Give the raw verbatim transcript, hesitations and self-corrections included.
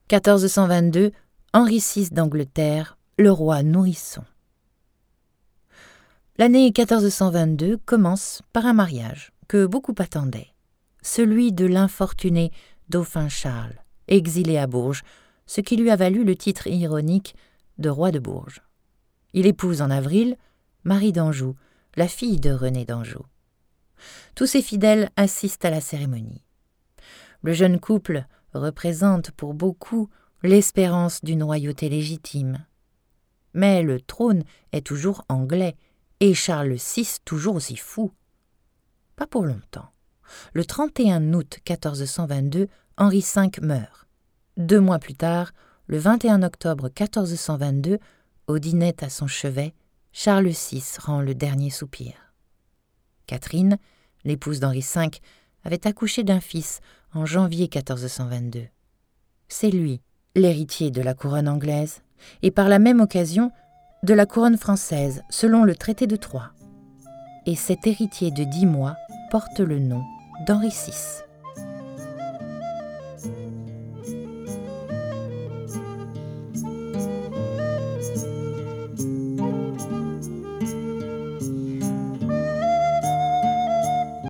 quatorze cent vingt-deux, Henri six d'Angleterre, le roi nourrisson. L'année quatorze cent vingt-deux commence par un mariage que beaucoup attendaient, celui de l'infortuné dauphin Charles, exilé à Bourges, ce qui lui a valu le titre ironique de roi de Bourges. Il épouse en avril Marie d'Anjou, la fille de René d'Anjou. Tous ses fidèles assistent à la cérémonie. Le jeune couple représente pour beaucoup l'espérance d'une royauté légitime. Mais le trône est toujours anglais et Charles six toujours aussi fou. Pas pour longtemps. Le trente et un août quatorze cent vingt-deux, Henri cinq meurt. Deux mois plus tard, le vingt et un octobre quatorze cent vingt-deux, au dîner à son chevet, Charles six rend le dernier soupir. Catherine, l'épouse d'Henri cinq, avait accouché d'un fils en janvier quatorze cent vingt-deux. C'est lui, l'héritier de la couronne anglaise, et par la même occasion de la couronne française, selon le traité de Troyes. Et cet héritier de dix mois porte le nom d'Henri six.